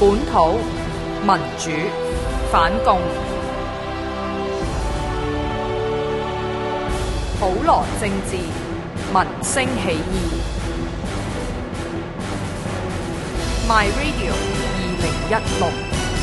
本土民主反共，普羅政治民聲起義。My Radio 2016。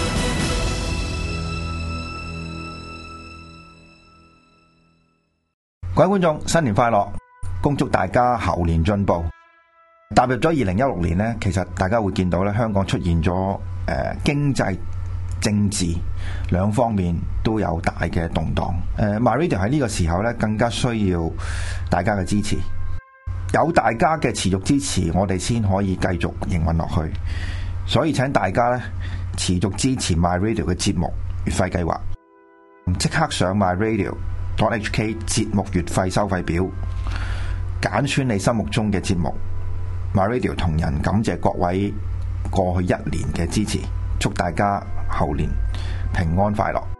各位觀眾，新年快樂！恭祝大家猴年進步。踏入咗2016年呢，其實大家會見到咧，香港出現咗經濟、政治兩方面都有大嘅動盪。MyRadio 喺呢個時候咧，更加需要大家嘅支持。有大家嘅持續支持，我哋先可以繼續營運落去。所以請大家咧持續支持 MyRadio 嘅節目月費計劃，即刻上 MyRadio.hk 節目月費收費表，揀選你心目中嘅節目。MyRadio 同仁感謝各位過去1年嘅支持，祝大家猴年平安快樂。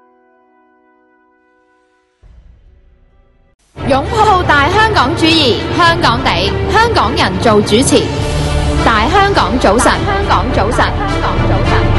擁抱大香港主義，香港地，香港人做主持。大香港早晨，香港早晨，香港早晨。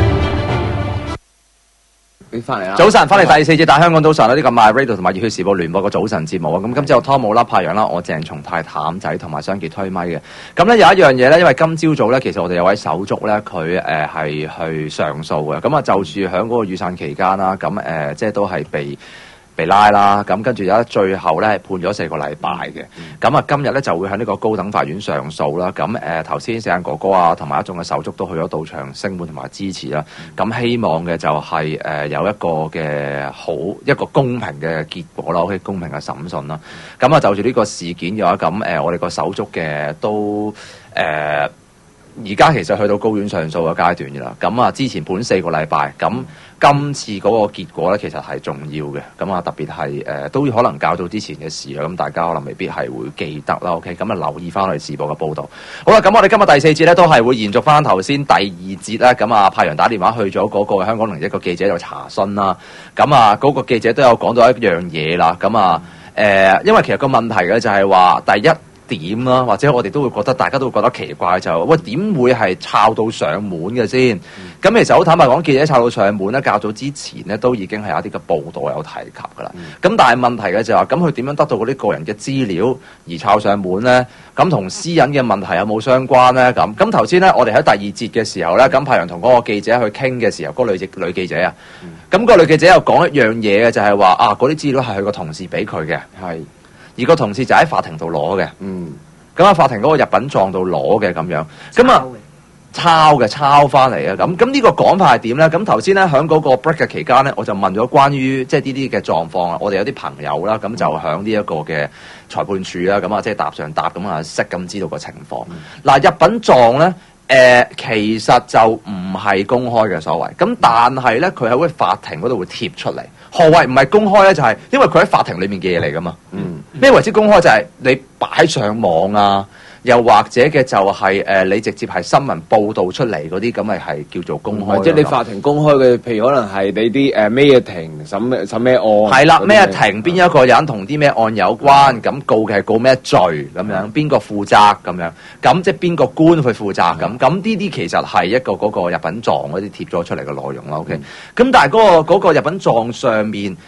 翻嚟啦！ 早晨，翻嚟第4節大香港早晨啦！呢個 MyRadio 同埋熱血時報聯播個早晨節目啊！咁今朝有湯姆啦、派陽啦、我鄭松泰、譚仔同埋雙傑推咪嘅。咁咧有一樣嘢咧，因為今朝早咧，其實我哋有位手足咧，佢係去上訴嘅。咁啊，就住喺嗰個雨傘期間啦，咁即係都係被拉啦，咁跟住有最後咧判咗4個禮拜嘅，咁啊今日咧就會喺呢個高等法院上訴啦。咁頭先四眼哥哥啊，同埋一眾嘅手足都去咗到場聲援同埋支持啦。咁希望嘅就係有一個嘅一個公平嘅結果啦，OK，公平嘅審訊啦。咁啊就住呢個事件嘅話，咁我哋個手足嘅都而家其實去到高院上訴嘅階段嘅啦，咁啊之前判4個禮拜，咁今次嗰個結果咧其實係重要嘅，咁啊特別係都可能較早之前嘅事啦，咁大家可能未必係會記得啦 ，OK， 咁啊留意翻我哋時報嘅報導。好啦，咁我哋今日第4節咧都係會延續翻頭先第2節咧，咁啊派陽打電話去咗嗰個香港01個記者度查詢啦，咁啊嗰個記者都有講到一樣嘢啦，咁啊因為其實個問題嘅就係話第一點啦，或者我哋都會覺得，大家都會覺得奇怪就喂點會係抄到上門嘅先？咁其實好坦白講，記者抄到上門咧，較早之前咧都已經係有啲嘅報道有提及㗎啦。咁但係問題嘅就係話，咁佢點樣得到嗰啲個人嘅資料而抄上門咧？咁同私隱嘅問題有冇相關咧？咁頭先咧，我哋喺第2節嘅時候咧，咁派陽同嗰個記者去傾嘅時候，嗰個女記者啊，咁個女記者又講一樣嘢嘅，就係話啊，嗰啲資料係佢個同事俾佢嘅，係。而個同事就喺法庭度攞嘅，咁喺法庭嗰個入稟狀度攞嘅咁樣，咁啊抄翻嚟啊，咁呢個講法係點咧？咁頭先咧喺嗰個 break 嘅期間咧，我就問咗關於即係呢啲嘅狀況啊，我哋有啲朋友啦，咁就喺呢一個嘅裁判處啦，咁啊即係答上答咁啊識咁知道個情況。嗱入稟狀咧。其實就唔係公開嘅所謂，咁但係咧佢喺個法庭嗰度會貼出嚟。何謂唔係公開咧？就係因為佢喺法庭裏面嘅嘢嚟噶嘛。咩為之公開？就係你擺上網啊，又或者嘅就係你直接係新聞報導出嚟嗰啲，咁咪係叫做公開。 即係你法庭公開嘅，譬如可能係你啲咩庭審咩案。係啦，咩庭邊一個人同啲咩案有關，咁告嘅係告咩罪咁樣，邊個負責咁樣，咁即係邊個官去負責咁，咁呢啲其實係一個嗰個入稟狀嗰啲貼咗出嚟嘅內容啦。OK，咁但係嗰個入稟狀上面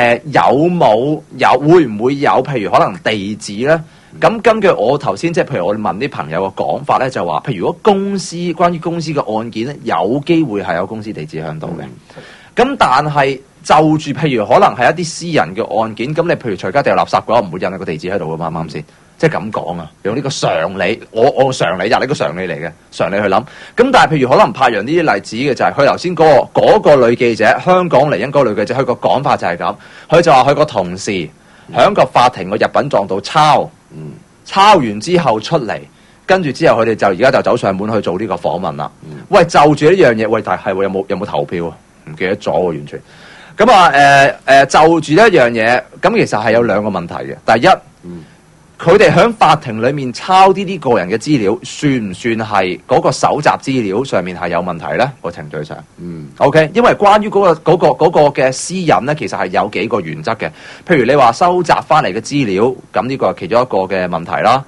會唔會有譬如可能地址咧？咁根據我頭先即係譬如我哋問啲朋友嘅講法咧，就話譬如如果關於公司嘅案件咧，有機會係有公司地址喺度嘅。咁但係就住譬如可能係一啲私人嘅案件，咁你譬如隨街掉垃圾嘅話，唔會印個地址喺度嘅嘛，啱唔啱先？即係咁講啊，用呢個常理，我常理呢個常理嚟嘅，常理去諗。咁但係譬如可能派陽呢啲例子嘅就係佢頭先嗰個女記者，香港01嗰個女記者，佢個講法就係咁，佢就話佢個同事喺個法庭個入稟狀度抄完之後出嚟，跟住之後佢哋就而家就走上門去做呢個訪問啦。喂，就住呢樣嘢，喂，但係有冇投票啊？唔記得咗喎，完全。咁啊就住呢一樣嘢，咁其實係有2個問題嘅。第一，佢哋喺法庭裡面抄呢啲個人嘅資料，算唔算係嗰個搜集資料上面係有問題咧？個程序上，OK， 因為關於嗰個嘅私隱咧，其實係有幾個原則嘅。譬如你話收集翻嚟嘅資料，咁呢個係其中一個嘅問題啦。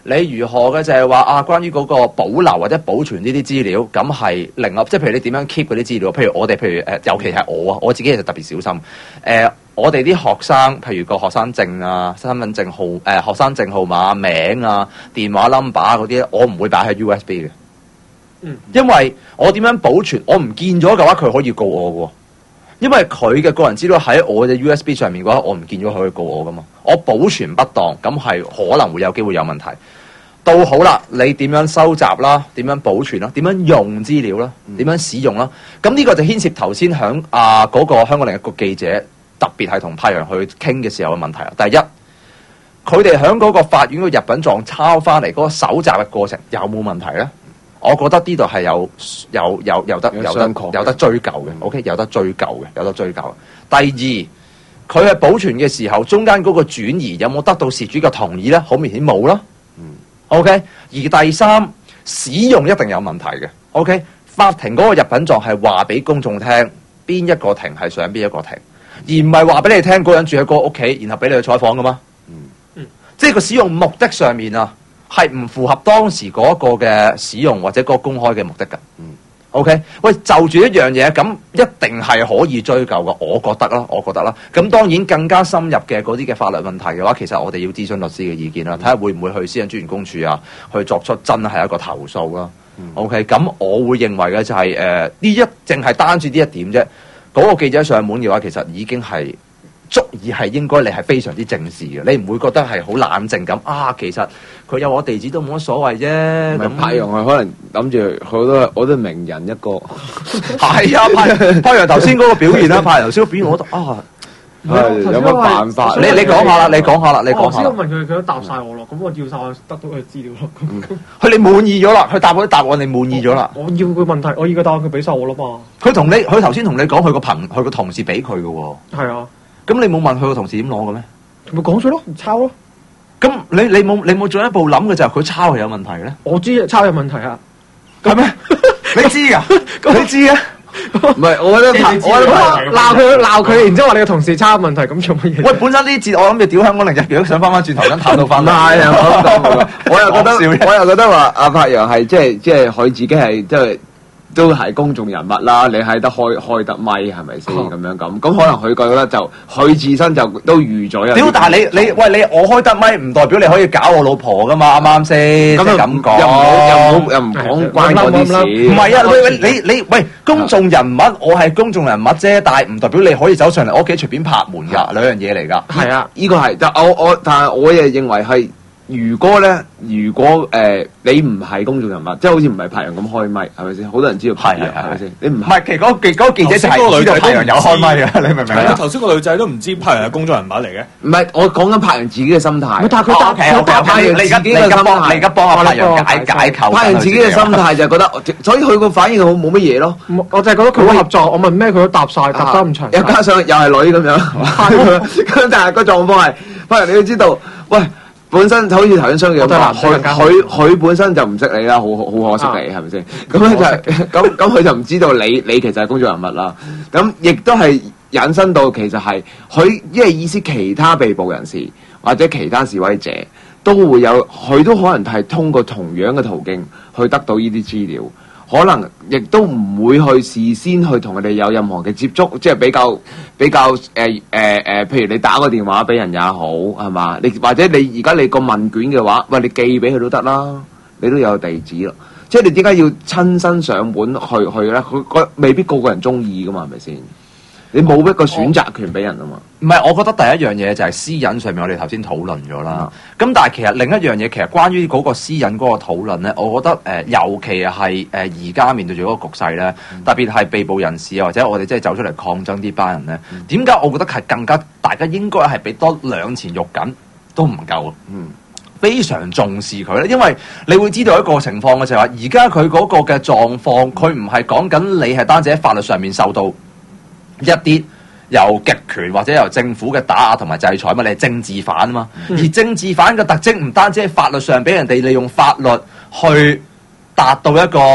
你如何嘅就係話啊，關於嗰個保留或者保存呢啲資料，咁係另外，即係譬如你點樣 keep 嗰啲資料，譬如我哋，尤其係我啊，我自己就特別小心。我哋啲學生，譬如個學生證啊、身份證號、學生證號碼、名啊、電話 number 嗰啲，我唔會擺喺 USB 嘅。因為我點樣保存，我唔見咗嘅話，佢可以告我嘅喎。因為佢嘅個人資料喺我嘅 USB 上面嘅話，我唔見咗佢可以告我噶嘛。我保存不當，咁係可能會有機會有問題。到好啦，你點樣收集啦？點樣保存啦？點樣用資料啦？點樣使用啦？咁呢個就牽涉頭先響嗰個香港另一個記者，特別係同太陽去傾嘅時候嘅問題啦。第一，佢哋響嗰個法院嘅入稟狀抄翻嚟嗰個搜集嘅過程有冇問題咧？我覺得呢度係有得追究嘅，OK， 有得追究嘅。第二，佢係保存嘅時候，中間嗰個轉移有冇得到事主嘅同意咧？好明顯冇啦。OK， 而第三，使用一定有問題嘅。OK， 法庭嗰個入稟狀係話俾公眾聽邊一個庭係上邊一個庭，而唔係話俾你聽嗰人住喺嗰個屋企，然後俾你去採訪噶嘛。即係個使用目的上面啊，係唔符合當時嗰個嘅使用或者嗰個公開嘅目的㗎。OK， 喂，就住一樣嘢咁，一定係可以追究嘅，我覺得啦。咁當然更加深入嘅嗰啲嘅法律問題嘅話，其實我哋要諮詢律師嘅意見啦，睇下會唔會去私隱專員公署啊，去作出真係一個投訴啦。OK， 咁我會認為嘅就係淨係單住呢一點啫。嗰個記者上門嘅話，其實已經係足以係應該你係非常之正視嘅，你唔會覺得係好冷靜咁啊。其實佢有我地址都冇乜所謂啫。咁柏陽係可能諗住好多名人一個係啊，柏陽頭先嗰個表現啦，柏陽頭先個表現我覺得啊。 有乜辦法？ 你講下啦，你講下啦。 我先問佢都答晒我咯，咁我要晒得到佢資料咯。 佢你滿意咗啦，佢答嗰啲答案你滿意咗啦。 我要佢問題，我要個答案佢俾晒我啦嘛。 佢頭先同你講佢個同事俾佢嘅喎。係啊。咁你冇問佢個同事點攞嘅咩？ 咪講咗咯，唔抄咯。 咁你冇進一步諗嘅就係佢抄係有問題咧？ 我知抄有問題啊。 係咩？你知㗎？你知啊？ 唔係，我覺得鬧佢，然之後話你個同事抄問題，咁做乜嘢？ 喂，本身呢節我諗住屌香港另一樣，想翻轉頭咁探到翻。 係啊，我又覺得話阿柏陽係即係佢自己係即係。都係公眾人物啦，你喺得開得咪係咪先咁樣咁？咁可能佢覺得就佢自身就都預咗。 屌！但係你我開得咪唔代表你可以搞我老婆噶嘛？啱啱先？咁講又唔講關嗰啲事。 唔係啊！喂，公眾人物我係公眾人物啫，但係唔代表你可以走上嚟我屋企隨便拍門㗎，兩樣嘢嚟㗎。 係啊，呢個係，但係我亦認為係。如果你唔係公眾人物，即係好似唔係柏陽咁開咪，係咪先？好多人知道柏陽係咪先？你唔係，其實嗰個記者就係知道柏陽有開咪啊！你明唔明啊？ 頭先個女仔都唔知柏陽係公眾人物嚟嘅。 唔係，我講緊柏陽自己嘅心態。 但係佢柏陽自己嘅心態， 你而家幫阿柏陽解構。 柏陽自己嘅心態就係覺得，所以佢個反應冇乜嘢咯。 我就係覺得佢好合作，我問咩佢都答晒，答得咁長。 又加上又係女咁樣，咁但係個狀況係，柏陽你要知道，喂。本身好似頭先商業咁講，佢本身就唔識你啦，好可惜你係咪先？咁咧就咁佢就唔知道你其實係公眾人物啦。咁亦都係引申到其實係佢，因為意思其他被捕人士或者其他示威者都會有，佢都可能係通過同樣嘅途徑去得到呢啲資料。可能亦都唔會去事先去同佢哋有任何嘅接觸，即係比較譬如你打個電話俾人也好，係嘛？你或者你而家你個問卷嘅話，喂，你寄俾佢都得啦，你都有地址咯。即係你點解要親身上門去咧？佢未必個人中意噶嘛，係咪先？你冇一個選擇權俾人啊嘛。 唔係，我覺得第一樣嘢就係私隱上面，我哋頭先討論咗啦。咁但係其實另一樣嘢，其實關於嗰個私隱嗰個討論咧，我覺得尤其係而家面對住嗰個局勢咧，特別係被捕人士或者我哋即係走出嚟抗爭呢班人咧，點解我覺得係更加大家應該係俾多兩錢肉緊都唔夠。非常重視佢咧，因為你會知道一個情況嘅就係話，而家佢嗰個嘅狀況，佢唔係講緊你係單止喺法律上面受到一啲由極權或者由政府嘅打壓同埋制裁嘛，你係政治犯啊嘛。而政治犯嘅特徵唔單止喺法律上俾人哋利用法律去達到一個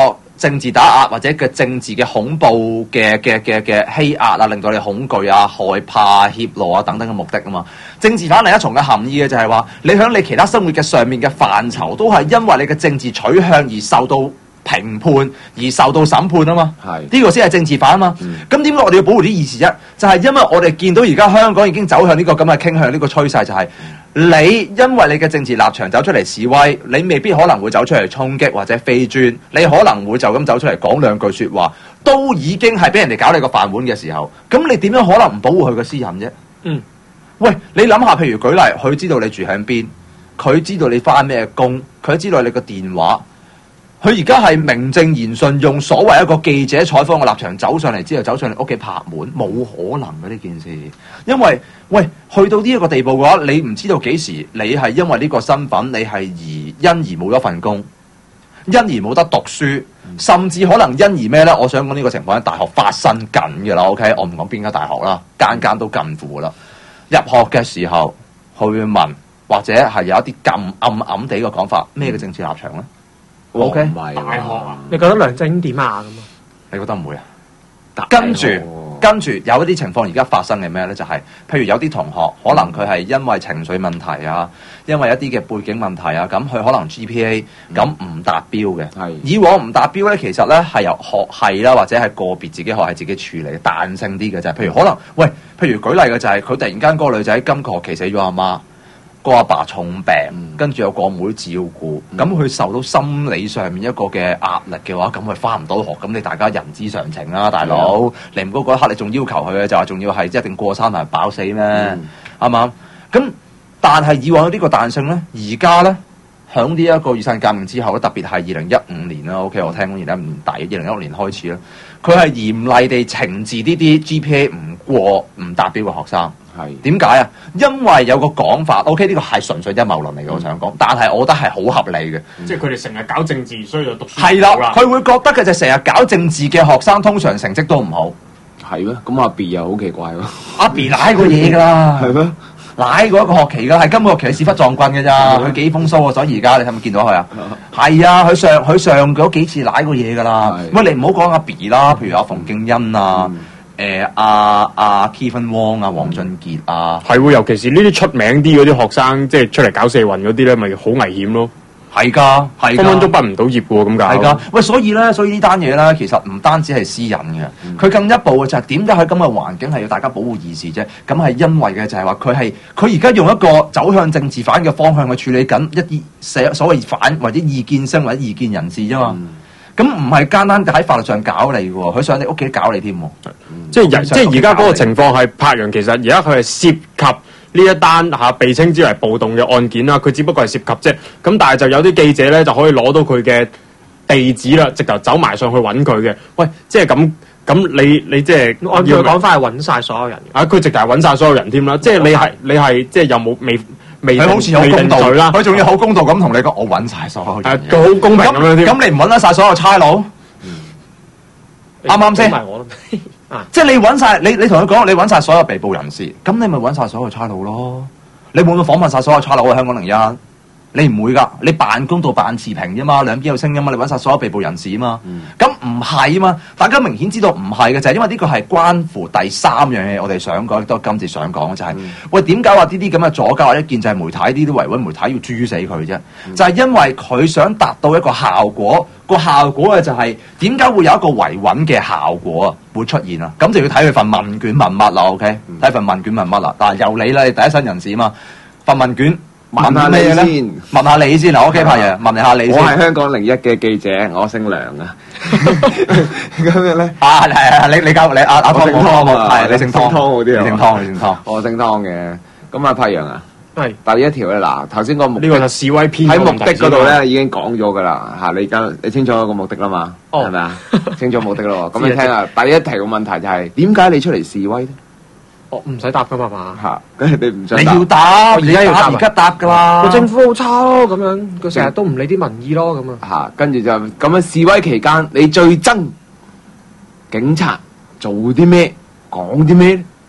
政治打壓或者嘅政治嘅恐怖嘅欺壓啊，令到你恐懼啊、害怕、怯懦啊等等嘅目的啊嘛。政治犯另一重嘅含義嘅就係話，你喺你其他生活嘅上面嘅範疇，都係因為你嘅政治取向而受到評判而受到審判啊嘛。 係呢個先係政治犯啊嘛。咁點解我哋要保護啲義士啫？就係因為我哋見到而家香港已經走向呢個咁嘅傾向，呢個趨勢就係你因為你嘅政治立場走出嚟示威，你未必可能會走出嚟衝擊或者飛磚，你可能會就咁走出嚟講兩句説話，都已經係俾人哋搞你個飯碗嘅時候，咁你點樣可能唔保護佢嘅私隱啫？喂，你諗下，譬如舉例，佢知道你住喺邊，佢知道你返咩工，佢知道你個電話，佢而家係名正言順用所謂一個記者採訪嘅立場走上嚟之後，走上嚟屋企拍門，冇可能嘅呢件事。因為喂，去到呢一個地步嘅話，你唔知道幾時你係因為呢個身份，你係因而冇咗份工，因而冇得讀書，甚至可能因而咩呢？我想講呢個情況喺大學發生緊嘅啦。OK， 我唔講邊間大學啦，間間都近乎啦。入學嘅時候，佢會問，或者係有一啲咁暗地嘅講法，咩嘅政治立場呢？OK， 唔係大學啊？你覺得梁振英點啊？咁啊？ 你覺得唔會啊？跟住有一啲情況而家發生嘅咩呢？就係、譬如有啲同學可能佢係因為情緒問題啊，因為一啲嘅背景問題啊，咁佢可能 GPA 咁唔達標嘅。以往唔達標呢，其實呢係由學系啦，或者係個別自己學系自己處理，彈性啲嘅啫。譬如可能譬如舉例嘅就係、佢突然間嗰個女仔今個學期死咗阿媽。個阿爸重病，跟住有個妹照顧，咁佢受到心理上面一個嘅壓力嘅話，咁佢翻唔到學，咁你大家人之常情啦，大佬。你唔好嗰一刻你仲要求佢嘅就話仲要係一定過3年飽死咩？啱唔啱？咁但係以往呢個彈性咧，而家咧響呢一個雨傘革命之後咧，特別係2015年啦。OK， 我聽講2015年底、2016年開始啦，佢係嚴厲地懲治呢啲 GPA 唔達標嘅學生。係點解啊？因為有個講法 ，OK 呢個係純粹陰謀論嚟嘅，我想講，但係我覺得係好合理嘅。 即係佢哋成日搞政治，所以就讀書係啦，佢會覺得嘅就成日搞政治嘅學生，通常成績都唔好。 係咩？咁阿 B 又好奇怪喎。 阿 B 舐過嘢㗎啦， 係咩？ 舐過一個學期㗎，係今個學期佢屎忽撞棍嘅咋，佢幾風騷啊！所以而家你係咪見到佢啊？係啊，佢上嗰幾次舐過嘢㗎啦。喂，你唔好講阿 B 啦，譬如阿馮敬恩啊。阿 Kevin Wong 啊，黃俊傑啊， 係喎，尤其是呢啲出名啲嗰啲學生，即係出嚟搞社運嗰啲咧，咪好危險咯。 係㗎， 分分鐘畢唔到業嘅喎，咁搞。 係㗎，喂，所以呢單嘢咧，其實唔單止係私隱嘅，佢更一步嘅就係點解喺咁嘅環境係要大家保護義士啫？咁係因為嘅就係話佢而家用一個走向政治犯嘅方向去處理緊一啲所謂反或者異見聲或者異見人士啫嘛。咁唔係簡單喺法律上搞你嘅喎，佢上你屋企搞你添喎。 即係而家嗰個情況係柏楊，其實而家佢係涉及呢一單被稱之為暴動嘅案件啦。佢只不過係涉及啫。咁但係就有啲記者咧就可以攞到佢嘅地址啦，直頭走埋上去揾佢嘅。喂，即係咁你即係按佢講法係揾晒所有人。佢直頭係揾晒所有人添啦。即係你係即係有冇未佢好似好公道啦， 佢仲要好公道咁同你講，我揾晒所有人。 佢好公平咁樣添。 咁你唔揾得晒所有差佬？啱啱先？即係你揾晒，你同佢講，你揾晒所有被捕人士，咁你咪揾晒所有差佬咯。你會唔會訪問晒所有差佬喺香港01？你唔會㗎，你辦公道辦持平啫嘛，兩邊有聲音嘛，你揾晒所有被捕人士啊嘛。咁唔係啊嘛，大家明顯知道唔係嘅就係因為呢個係關乎第3樣嘢，我哋想講，亦都係今次想講嘅就係、喂，點解話呢啲咁嘅左膠或者建制媒體呢啲維穩媒體要誅死佢啫？就係因為佢想達到一個效果，個效果嘅就係點解會有一個維穩嘅效果啊會出現啊？咁就要睇佢份問卷問乜啦 ，OK？睇份問卷問乜啦？但係由你啦，你第一身人士啊嘛，份問卷。 問下你先， 問下你先嗱 ，OK， 拍嘢，問下你先。 我係香港01嘅記者，我姓梁啊。咁樣咧？ 你教你阿湯係你姓湯好啲啊？ 你姓湯， 我姓湯嘅。咁啊，柏楊啊， 係第一條咧嗱，頭先個目呢個就示威篇喺目的嗰度咧已經講咗噶啦嚇，你清楚個目的啦嘛？係咪啊？清楚目的咯。咁你聽下，第一題嘅問題就係點解你出嚟示威咧？ 唔使答噶嘛嚇，跟住你唔想你要答，而家答噶啦。 個政府好差咯，咁樣佢成日都唔理啲民意咯，咁啊。 嚇，跟住就咁樣示威期間，你最憎警察做啲咩，講啲咩？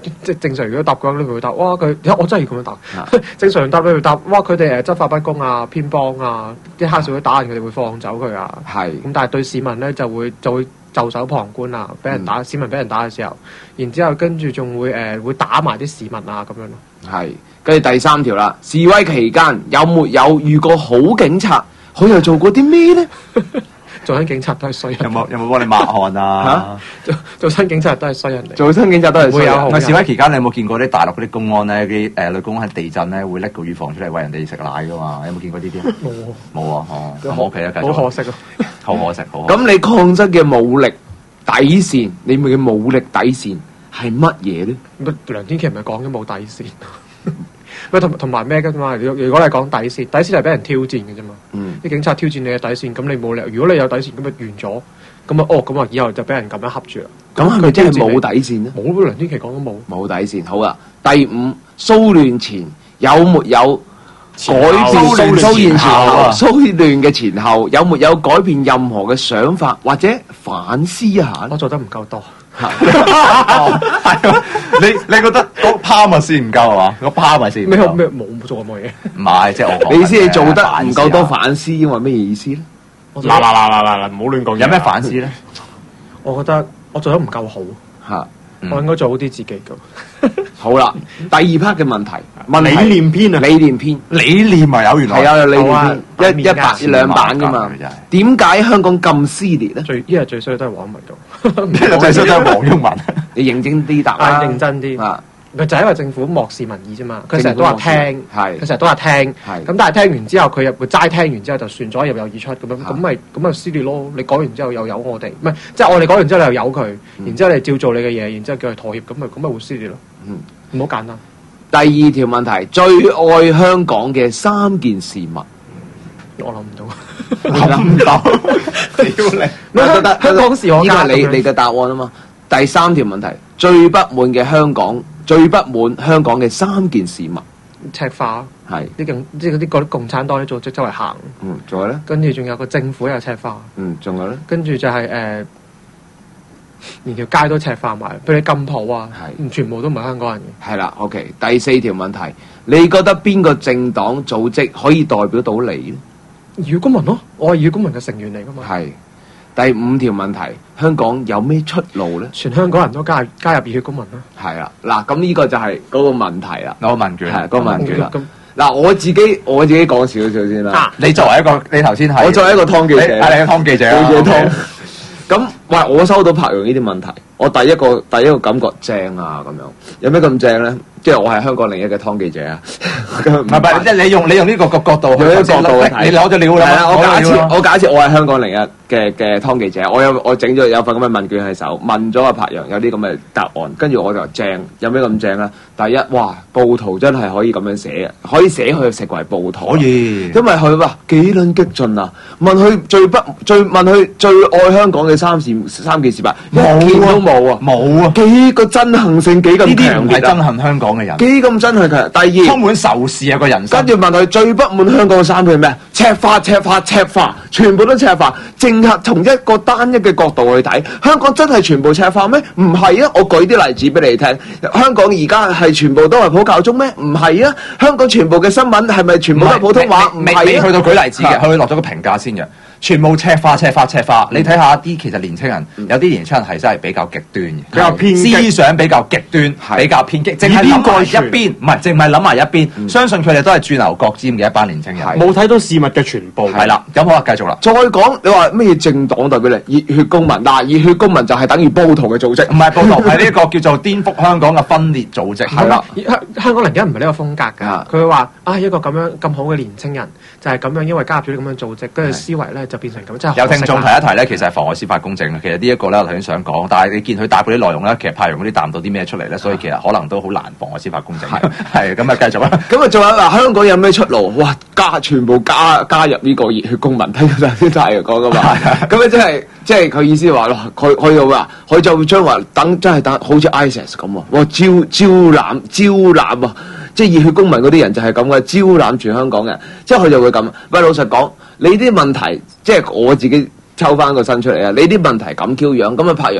即係正常如果答嘅話，你會答哇佢，我真係要咁樣答。正常答你會答哇佢哋執法不公啊、偏幫啊，啲黑社會打人佢哋會放走佢啊。 係咁，但係對市民咧就會袖手旁觀啊，俾人打、市民俾人打嘅時候，然之後跟住仲會會打埋啲市民啊咁樣咯。 係，跟住第3條啦，示威期間有沒有遇過好警察？佢又做過啲咩咧？ 做親警察都係衰人。 有冇幫你抹汗啊？ 做親警察都係衰人嚟。 做親警察都係衰人。 唔係示威期間，你有冇見過啲大陸嗰啲公安咧？啲女公安喺地震咧會拎個乳房出嚟餵人哋食奶噶嘛？有冇見過呢啲？冇啊！我屋企啊，繼續。 好可惜啊！ 好可惜， 咁你抗爭嘅武力底線，你嘅武力底線係乜嘢咧？ 梁天琦咪講緊冇底線。咪同埋咩嘅嘛？如果你講底線係俾人挑戰嘅啫嘛。啲警察挑戰你嘅底線，咁你冇理由。如果你有底線，咁咪完咗。咁啊以後就俾人咁樣恰住啦。 咁係咪真係冇底線咧？ 冇，梁天琦講都冇。 冇底線。好啦，第5，騷亂前有沒有改變？騷亂嘅前後有沒有改變任何嘅想法或者反思一下？ 我做得唔夠多。 你覺得嗰拋物線唔夠係嘛？嗰拋物線咩冇做過乜嘢？ 唔係，即係我你意思你做得唔夠多反思，因為咩意思咧？ 嗱，唔好亂講。 有咩反思咧？ 我覺得我做得唔夠好嚇，我應該做好啲自己咁。 好啦，第2 part 嘅問題， 理念篇啊， 理念篇， 理念啊有原來係啊，有理念篇，一版2版噶嘛？點解香港咁撕裂咧？ 一日最衰都係黃毓民咁， 最衰都係黃毓民。 你認真啲答啦， 認真啲啊！ 佢就係因為政府漠視民意啫嘛，佢成日都話聽， 係佢成日都話聽， 係咁但係聽完之後佢又會齋聽完之後就算咗，又有意出咁樣，咁咪撕裂咯！你講完之後又有我哋，唔係即係我哋講完之後你又有佢，然之後你照做你嘅嘢，然之後叫佢妥協，咁咪會撕裂咯。唔好簡單。 第2條問題，最愛香港嘅3件事物， 我諗唔到， 諗唔到，屌你！ 香港事我家，呢個係你嘅答案啊嘛。第3條問題，最不滿香港嘅3件事物， 赤化係即係嗰啲共產黨啲組織周圍行， 仲有咧？ 跟住仲有個政府又赤化， 仲有咧？ 跟住就係連條街都赤化埋，譬如金鋪啊，全部都唔係香港人嘅。 係啦 ，OK。第4條問題，你覺得邊個政黨組織可以代表到你咧？ 熱血公民咯，我係熱血公民嘅成員嚟噶嘛。 係。第5條問題，香港有咩出路咧？ 全香港人都加入熱血公民啦。 係啦，嗱，咁呢個就係嗰個問題啦。 攞問卷係嗰個問卷啦。嗱，我自己講少少先啦。 你作為一個，你頭先係我作為一個湯記者， 係你個湯記者啊。 湯。咁，喂，我收到柏楊呢啲問題，我第一個感覺正啊，咁樣有咩咁正咧？即係我係香港另一嘅湯記者啊！ 唔係，即係你用呢個角度去睇，你攞咗料啦。 係啦，我假設我係香港另一嘅湯記者，我整咗有份咁嘅問卷喺手，問咗阿柏楊有啲咁嘅答案，跟住我就正，有咩咁正咧？第一，哇，暴徒真係可以咁樣寫啊，可以寫佢成為暴徒， 可以， 因為佢話幾撚激進啊！問佢最愛香港嘅3件事吧，一件都冇啊， 冇啊， 幾個憎恨性幾咁強烈啊！ 憎恨香港嘅人， 幾咁憎恨佢。第2， 充滿仇視啊個人生。 跟住問佢最不滿香港嘅3句係咩？赤化，全部都赤化。淨係從一個單一嘅角度去睇，香港真係全部赤化咩？唔係啊！我舉啲例子俾你聽。香港而家係全部都係普教中咩？唔係啊！香港全部嘅新聞係咪全部都係普通話？唔係啊！ 未去到舉例子嘅，佢落咗個評價先嘅。全部赤化。你睇下啲其實年青人，有啲年青人係真係比較極端嘅， 比較偏激， 思想比較極端，比較偏激，淨係諗埋一邊，唔係淨係諗埋一邊。相信佢哋都係鑽牛角尖嘅一班年青人， 冇睇到事物嘅全部。 係啦，咁好啦，繼續啦。 再講你話咩政黨代表你？熱血公民嗱，熱血公民就係等於暴徒嘅組織， 唔係暴徒，係呢一個叫做顛覆香港嘅分裂組織。係啦， 香港零一唔係呢個風格㗎。佢話一個咁樣咁好嘅年青人就係咁樣，因為加入咗啲咁樣組織，跟住思維咧就變成咁，真係。有聽眾提一提咧，其實係妨礙司法公正嘅。其實呢一個咧，我頭先想講，但係你見佢答嗰啲內容咧，其實柏楊嗰啲答唔到啲咩出嚟咧，所以其實可能都好難妨礙司法公正。係咁啊，繼續啦。 咁啊，仲有嗱，香港有咩出路？哇，全部加入呢個熱血公民，睇到頭先大講噶嘛。咁啊，即係佢意思話咯，佢又話，佢就將話真係等好似 ISIS 咁喎，哇招攬啊！即係熱血公民嗰啲人就係咁嘅，招攬全香港嘅，即係佢就會咁。喂，老實講，你啲問題即係我自己抽翻個身出嚟啊！你啲問題咁 Q 樣，咁啊柏楊，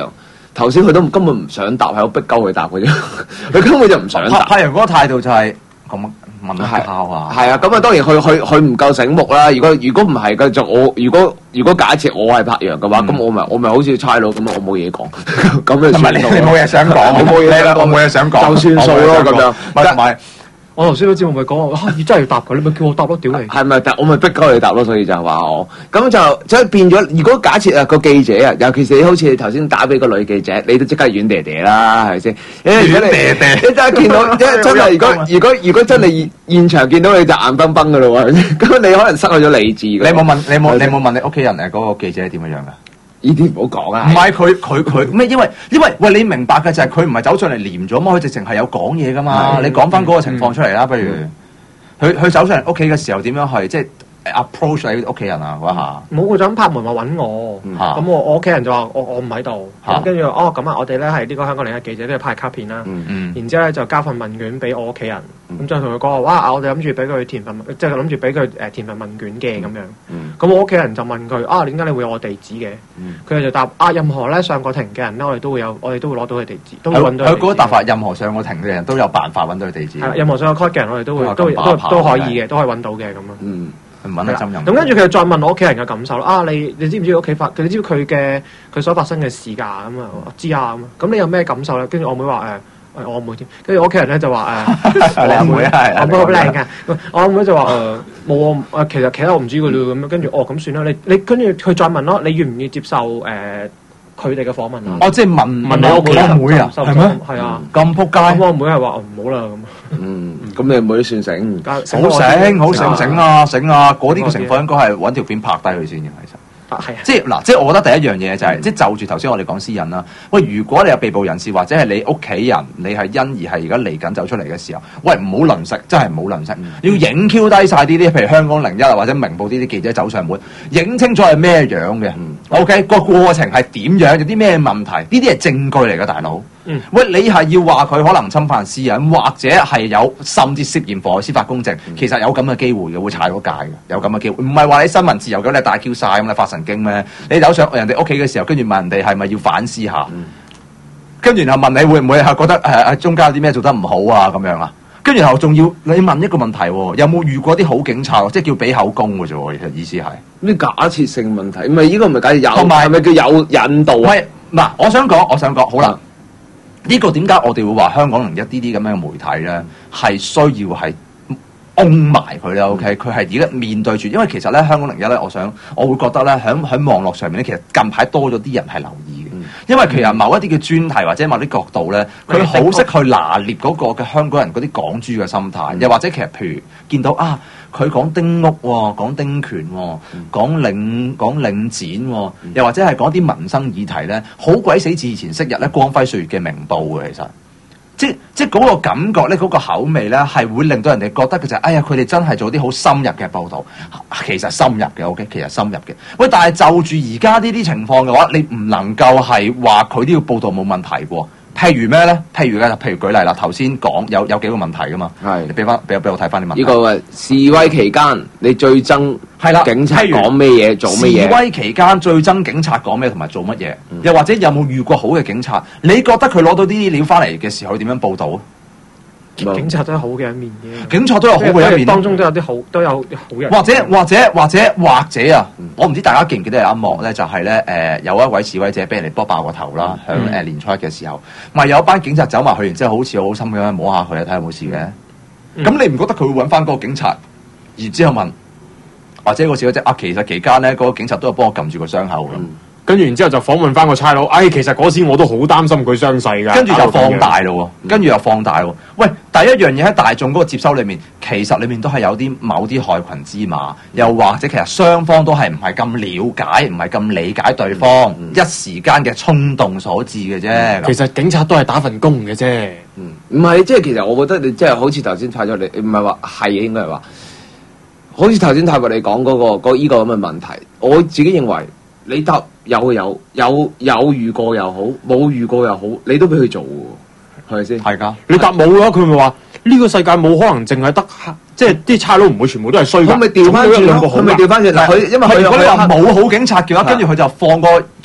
頭先佢都根本唔想答，係我逼鳩佢答嘅啫。佢根本就唔想答。 太陽嗰個態度就係咁問乜交啊？ 係啊，咁啊當然佢唔夠醒目啦。如果唔係嘅就我如果假設我係柏楊嘅話，咁我咪好似差佬咁，我冇嘢講，咁就算。 你冇嘢想講，我冇嘢想講， 就算數咯咁樣。 同埋。 我頭先嗰節目咪講話，真係要答佢，你咪叫我答咯，屌你！ 係咪？我咪逼鳩你答咯，所以就係話我咁就即係變咗。如果假設個記者啊，尤其是好似你頭先打俾個女記者，你都即刻軟嗲嗲啦，係咪先？軟嗲嗲，你真係見到，真係如果真係現場見到你就眼崩崩噶咯喎，咁你可能失去咗理智。你冇問你屋企人嗰個記者係點樣㗎？ 呢啲唔好講啊！ 唔係佢咩？因為喂，你明白嘅就係佢唔係走上嚟黏咗嘛，佢直情係有講嘢噶嘛。你講翻嗰個情況出嚟啦，不如佢走上嚟屋企嘅時候點樣係即係 approach 你屋企人啊嗰下？ 冇，佢就咁拍門話揾我，咁我屋企人就話我唔喺度，跟住咁啊，我哋咧係呢個香港另一記者，都係派卡片啦，然之後咧就交份問卷俾我屋企人，咁就同佢講話，哇！我哋諗住俾佢填份，即係諗住俾佢填份問卷嘅咁樣。咁我屋企人就問佢點解你會有我地址嘅？佢哋就答任何咧上過庭嘅人咧，我哋都會攞到佢地址，都會揾到。佢嗰個答法，任何上過庭嘅人都有辦法揾到佢地址。 係任何上過 court 嘅人，我哋都可以嘅，都可以揾到嘅咁樣。 揾得針任。 咁跟住佢就再問我屋企人嘅感受啦。你知唔知屋企你知唔知佢所發生嘅事㗎？咁啊，我知啊咁。咁你有咩感受咧？跟住我妹話我阿妹添。跟住我屋企人咧就話你阿妹係我妹好靚㗎。我阿妹就話冇其實我唔知㗎咯咁樣。跟住咁算啦。你跟住佢再問咯，你願唔願意接受佢哋嘅訪問啊？ 即係問你屋企阿妹啊？係咩？ 係啊， 咁撲街。 咁我阿妹係話唔好啦咁。 咁你妹都算醒， 好醒啊！嗰啲嘅情況應該係揾條片拍低佢先嘅，其實。即係我覺得第一樣嘢就係即係就住頭先我哋講私隱啦。喂，如果你有被捕人士或者係你屋企人，你係因而係而家嚟緊走出嚟嘅時候，喂唔好吝嗇，真係唔好吝嗇，要影 Q 低晒呢啲，譬如香港01啊或者明報呢啲記者走上門，影清楚係咩樣嘅。OK， 個過程係點樣，有啲咩問題，呢啲係證據嚟嘅，大佬。喂，你係要話佢可能侵犯私隱，或者係有甚至涉嫌妨礙司法公正，其實有咁嘅機會嘅，會踩到界嘅，有咁嘅機會。唔係話你新聞自由咁，你大 Q 晒咁，你發神經咩？你走上人哋屋企嘅時候，跟住問人哋係咪要反思下，跟住然後問你會唔會係覺得中間有啲咩做得唔好啊咁樣啊？跟住然後仲要你問一個問題，有冇遇過啲好警察？即係叫俾口供嘅啫，其實意思係呢假設性問題，唔係呢個唔係假設有， 同埋係咪叫有引導？ 喂，嗱，我想講，好啦。呢個點解我哋會話香港01啲咁樣嘅媒體咧，係需要係擁埋佢咧 ？OK，佢係而家面對住，因為其實咧香港01咧，我會覺得咧喺網絡上面咧，其實近排多咗啲人係留意嘅，因為其實某一啲嘅專題或者某啲角度咧，佢好識去拿捏嗰個嘅香港人嗰啲港豬嘅心態，又或者其實譬如見到佢講丁屋喎，講丁權喎，講領展喎，又或者係講啲民生議題咧，好鬼死似以前昔日咧光輝歲月嘅明報嘅，其實即嗰個感覺咧，嗰個口味咧，係會令到人哋覺得嘅就係，哎呀，佢哋真係做啲好深入嘅報導，其實深入嘅 ，OK， 其實深入嘅。喂，但係就住而家呢啲情況嘅話，你唔能夠係話佢呢個報導冇問題喎。譬如咩咧？譬如舉例啦，頭先講有幾個問題噶嘛？係，你俾我睇翻啲問題。 呢個示威期間，你最憎警察講咩嘢，做乜嘢？ 示威期間最憎警察講咩同埋做乜嘢？又或者有冇遇過好嘅警察？你覺得佢攞到呢啲料翻嚟嘅時候，點樣報導啊？ 警察都有好嘅一面嘅， 警察都有好嘅一面， 當中都有啲好，都有好人。 或者啊，我唔知大家記唔記得有一幕咧，就係咧有一位示威者俾人哋剝爆個頭啦，響年初一嘅時候，咪有一班警察走埋去，然之後好似好心咁樣摸下佢，睇下有冇事嘅。咁你唔覺得佢會揾翻嗰個警察，然之後問，或者個示威者其實期間咧嗰個警察都有幫我撳住個傷口咁。 跟住然之後就訪問翻個差佬，其實嗰時我都好擔心佢傷勢㗎。 跟住就放大咯喎，喂，第一樣嘢喺大眾嗰個接收裏面，其實裏面都係有啲某啲害群之馬，又或者其實雙方都係唔係咁了解，唔係咁理解對方，一時間嘅衝動所致嘅啫。 其實警察都係打份工嘅啫。 唔係，即係其實我覺得你即係好似頭先太咗你，唔係話係應該係話，好似頭先太過你講嗰依個咁嘅問題，我自己認為你答。有遇過又好，冇遇過又好，你都俾佢做喎，係咪先？ 係㗎， 你答冇嘅話，佢咪話呢個世界冇可能淨係得即係啲差佬唔會全部都係衰㗎。 佢咪調翻轉咯，佢咪調翻轉嗱，佢因為佢如果你話冇好警察嘅話，跟住佢就放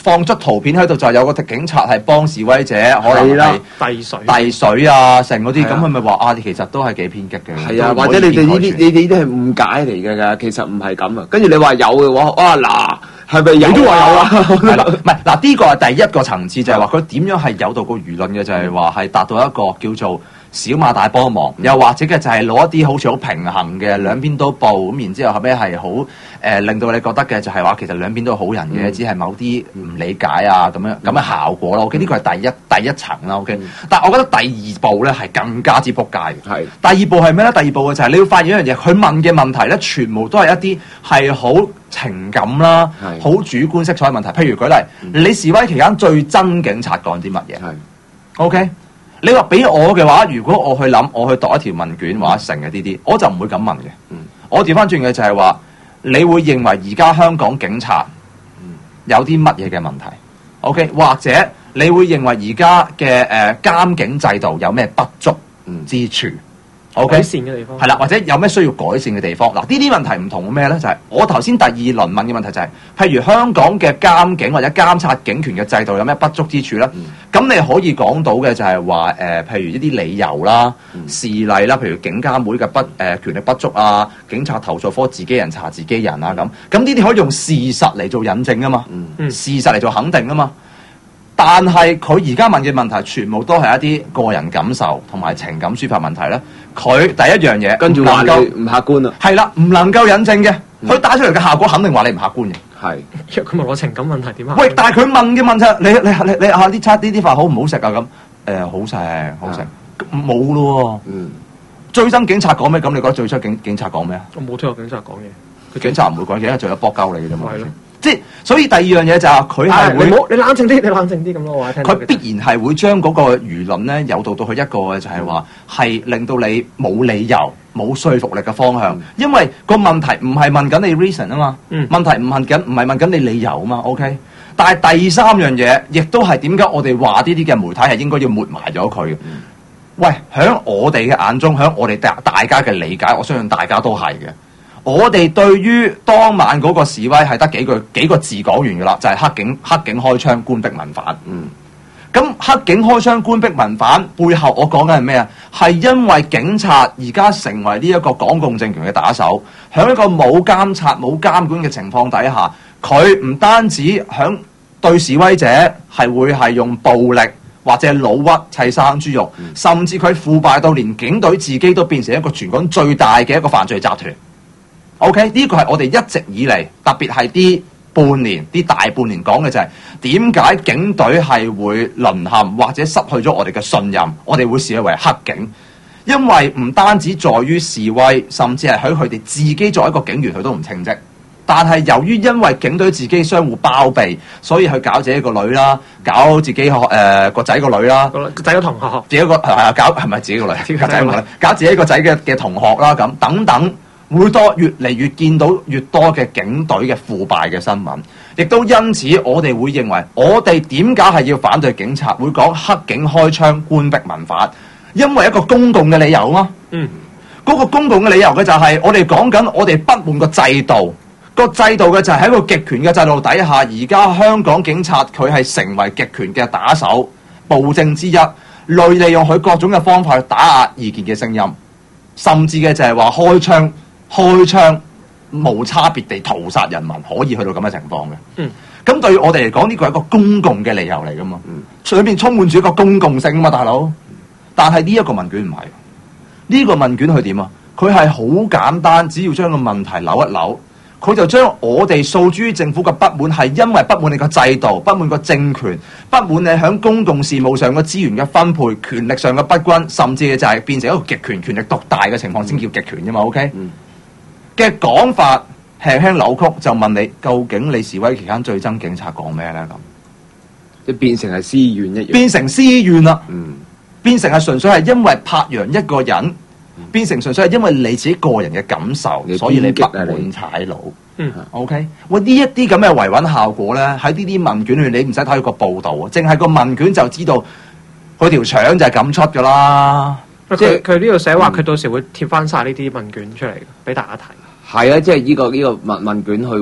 放出圖片喺度，就有個警察係幫示威者，可能係遞水啊，成嗰啲，咁佢咪話啊？其實都係幾偏激嘅。 係啊，或者你哋呢啲係誤解嚟嘅㗎，其實唔係咁啊。跟住你話有嘅話，哇嗱，係咪有？都話有啊。 係啦，唔係嗱，呢個係第一個層次，就係話佢點樣係誘導個輿論嘅，就係話係達到一個叫做小馬大幫忙，又或者嘅就係攞一啲好似好平衡嘅兩邊都報，咁然之後後尾係好令到你覺得嘅就係話其實兩邊都係好人嘅，只係某啲唔理解啊咁嘅效果啦。OK，呢個係第一層啦。OK，但係我覺得第二步咧係更加之撲街嘅。係第二步係咩咧？第二步嘅就係你要發現一樣嘢，佢問嘅問題咧，全部都係一啲係好情感啦、好主觀色彩嘅問題。譬如舉例，你示威期間最憎警察講啲乜嘢？係 OK。你話俾我嘅話，如果我去諗，我去讀一條問卷或者成嘅呢啲，我就唔會咁問嘅。我調翻轉嘅就係話，你會認為而家香港警察有啲乜嘢嘅問題 ？OK， 或者你會認為而家嘅監警制度有咩不足之處？改善嘅地方係啦，或者有咩需要改善嘅地方？嗱，呢啲問題唔同咩咧？就係我頭先第二輪問嘅問題就係，譬如香港嘅監警或者監察警權嘅制度有咩不足之處咧？咁你可以講到嘅就係話譬如一啲理由啦、事例啦，譬如警監會嘅權力不足啊，警察投訴科自己人查自己人啊咁呢啲可以用事實嚟做引證啊嘛，事實嚟做肯定啊嘛。但係佢而家問嘅問題，全部都係一啲個人感受同埋情感抒發問題咧。佢第一樣嘢， 跟住話你唔客觀啦， 係啦，唔能夠引證嘅。佢打出嚟嘅效果肯定話你唔客觀嘅。 係， 因為佢問我情感問題點啊？ 喂，但係佢問嘅問題，你啊啲餐啲飯好唔好食啊？咁好食，好食，冇咯喎。最憎警察講咩？咁你覺得最憎警察講咩啊？ 我冇聽過警察講嘢。 佢警察唔會講嘢，因為仲有搏鳩你嘅啫嘛。係咯。即係，所以第二樣嘢就係佢係會， 你冷靜啲，你冷靜啲咁咯。我聽。 佢必然係會將嗰個輿論咧誘導到去一個嘅就係話係令到你冇理由、冇說服力嘅方向，因為個問題唔係問緊你 reason 啊嘛，問題唔係問緊你理由啊嘛。OK，但係第三樣嘢亦都係點解我哋話呢啲嘅媒體係應該要抹埋咗佢嘅？喂，喺我哋嘅眼中，喺我哋大家嘅理解，我相信大家都係嘅。我哋對於當晚嗰個示威係得幾個字講完㗎啦，就係黑警開槍，官逼民反。咁黑警開槍，官逼民反背後，我講緊係咩啊？係因為警察而家成為呢一個港共政權嘅打手，喺一個冇監察、冇監管嘅情況底下，佢唔單止響對示威者係會係用暴力或者老屈砌生豬肉，甚至佢腐敗到連警隊自己都變成一個全港最大嘅一個犯罪集團。OK， 呢個係我哋一直以嚟，特別係啲大半年講嘅就係點解警隊係會淪陷或者失去咗我哋嘅信任，我哋會視佢為黑警，因為唔單止在於示威，甚至係喺佢哋自己作為一個警員，佢都唔稱職。但係由於因為警隊自己相互包庇，所以去搞自己個女啦，搞自己個仔個女啦， 個仔個同學， 自己個搞係咪自己個女？個仔個女，搞自己個仔嘅同學啦，咁等等。會多越嚟越見到越多嘅警隊嘅腐敗嘅新聞，亦都因此我哋會認為，我哋點解係要反對警察？會講黑警開槍，官逼民反，因為一個公共嘅理由啊嘛。嗰個公共嘅理由嘅就係我哋講緊，我哋不滿個制度，個制度嘅就係喺個極權嘅制度底下，而家香港警察佢係成為極權嘅打手、暴政之一，利用佢各種嘅方法去打壓意見嘅聲音，甚至嘅就係話開槍無差別地屠殺人民，可以去到咁嘅情況嘅。咁對於我哋嚟講，呢個係一個公共嘅理由嚟噶嘛，裏面充滿住一個公共性啊嘛，大佬。但係呢一個問卷唔係，呢個問卷佢點啊？佢係好簡單，只要將個問題扭一扭，佢就將我哋訴諸於政府嘅不滿，係因為不滿你個制度、不滿個政權、不滿你喺公共事務上嘅資源嘅分配、權力上嘅不均，甚至就係變成一個極權、權力獨大嘅情況先叫極權啫嘛。OK？嘅講法輕輕扭曲，就問你究竟你示威期間最憎警察講咩咧？咁即變成係私怨一樣， 變成私怨啦。變成係純粹係因為柏楊一個人，變成純粹係因為你自己個人嘅感受，所以你不滿踩佬。OK， 喂，呢一啲咁嘅維穩效果咧，喺呢啲問卷裏面你唔使睇個報導啊，淨係個問卷就知道佢條腸就係咁出噶啦。 即係佢呢度寫話，佢到時會貼翻晒呢啲問卷出嚟俾大家睇。 係啊，即係呢個問卷佢會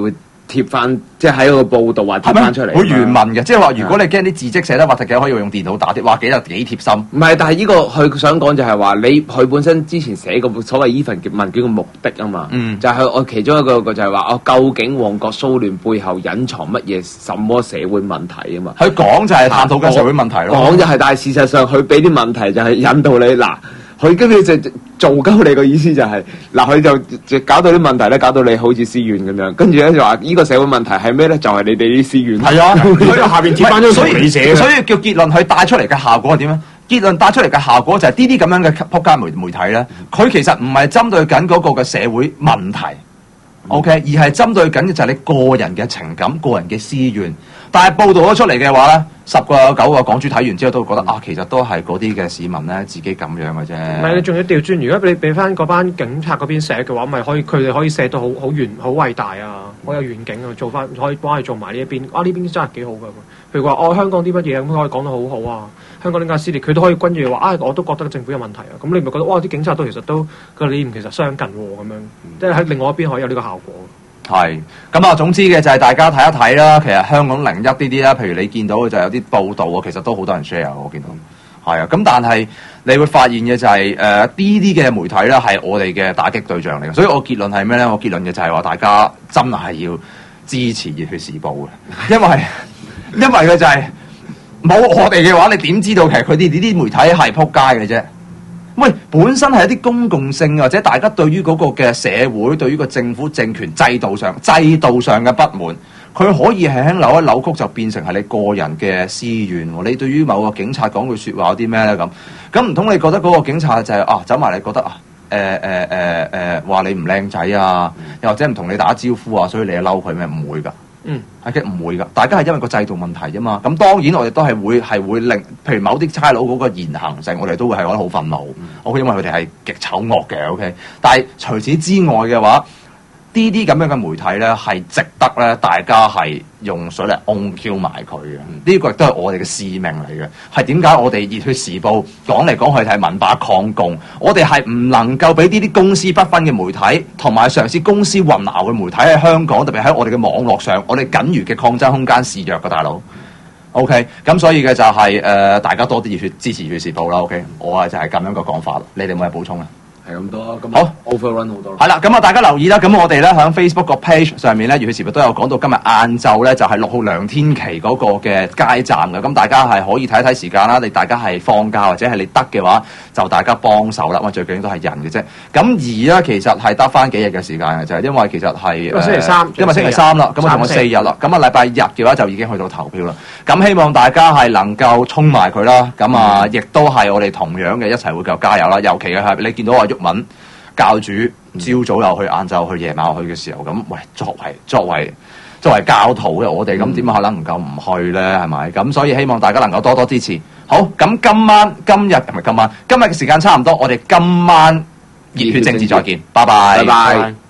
貼翻，即係喺個報道話貼翻出嚟。 好原文嘅，即係話如果你驚啲字跡寫得核突嘅，可以用電腦打啲，哇幾貼心。 唔係，但係呢個佢想講就係話佢本身之前寫個所謂呢份問卷嘅目的啊嘛，就係我其中一個就係話我究竟旺角騷亂背後隱藏乜嘢什麼社會問題啊嘛。 佢講就係探討緊社會問題咯。 講就係，但係事實上佢俾啲問題就係引導你嗱。佢跟住就做鳩你個意思就係、是、嗱，佢就搞到啲問題咧，搞到你好似私怨咁樣，跟住咧就話呢個社會問題係咩咧？就係、是、你哋啲私怨。係啊，所以下邊貼翻張圖你寫嘅。 所以叫結論，佢帶出嚟嘅效果係點咧？結論帶出嚟嘅效果就係呢啲咁樣嘅仆街媒體咧，佢其實唔係針對緊嗰個嘅社會問題。OK， 而係針對緊嘅就係你個人嘅情感、個人嘅私怨。但係報導咗出嚟嘅話咧，10個有9個港豬睇完之後都會覺得其實都係嗰啲嘅市民咧自己咁樣嘅啫。 唔係，你仲要調轉，如果你俾翻嗰班警察嗰邊寫嘅話，咪可以佢哋可以寫到好偉大啊，好有遠景啊，做翻可以幫佢做埋呢一邊。呢邊真係幾好㗎。譬如話香港啲乜嘢咁可以講得好好啊。香港點解撕裂，佢都可以跟住話我都覺得政府有問題啊。咁你咪覺得啲警察都其實都個理念其實相近喎咁樣，即係喺另外一邊可以有呢個效果。 係咁啊！總之嘅就係大家睇一睇啦。其實香港01呢啲啦，譬如你見到嘅就有啲報道啊，其實都好多人 share 我見到係啊。咁但係你會發現嘅就係呢啲嘅媒體咧係我哋嘅打擊對象嚟嘅。所以我結論係咩咧？我結論嘅就係話大家真係要支持熱血時報嘅，因為佢就係冇我哋嘅話，你點知道其實佢哋呢啲媒體係撲街嘅啫？喂，本身係一啲公共性或者大家對於嗰個嘅社會、對於個政府政權制度上嘅不滿，佢可以輕輕扭一扭曲就變成係你個人嘅私怨。你對於某個警察講句説話有啲咩咧咁唔通你覺得嗰個警察就係走埋嚟覺得話你唔靚仔啊，又或者唔同你打招呼啊，所以你就嬲佢咩？唔會㗎。係嘅，唔會㗎。大家係因為個制度問題啫嘛。咁當然我哋都係會令，譬如某啲差佬嗰個言行性，我哋都會係覺得好憤怒。OK，因為佢哋係極醜惡嘅。OK，但係除此之外嘅話，呢啲咁樣嘅媒體咧係值得咧，大家係用水嚟on Q埋佢嘅。呢個亦都係我哋嘅使命嚟嘅。係點解我哋熱血時報講嚟講去係文化抗共？我哋係唔能夠俾呢啲公私不分嘅媒體同埋嘗試公私混淆嘅媒體喺香港，特別喺我哋嘅網絡上，我哋僅餘嘅抗爭空間示弱嘅大佬。OK， 咁所以嘅就係大家多啲熱血支持熱血時報啦。OK， 我就係咁樣個講法。你哋有冇嘢補充啊？ 係咁多，咁好 overrun 好多。 係啦，咁啊大家留意啦。咁我哋咧喺 Facebook 個 page 上面咧，熱血時報都有講到今日晏晝咧就係6號梁天琦嗰個嘅街站嘅。咁大家係可以睇一睇時間啦。大家係放假或者係你得嘅話，就大家幫手啦。最緊要都係人嘅啫。咁而咧其實係得翻幾日嘅時間嘅，就係因為其實係星期三， 因為星期三啦，咁啊仲有4日啦。咁啊禮拜日嘅話就已經去到投票啦。咁希望大家係能夠衝埋佢啦。咁啊亦都係我哋同樣嘅一齊會繼續加油啦。尤其係你見到話毓民教主朝早又去，晏晝去，夜晚又去嘅時候，咁喂，作為教徒嘅我哋，咁點可能唔夠唔去咧？係咪？咁所以希望大家能夠多多支持。好，咁今日嘅時間差唔多，我哋今晚熱血政治再見，拜拜。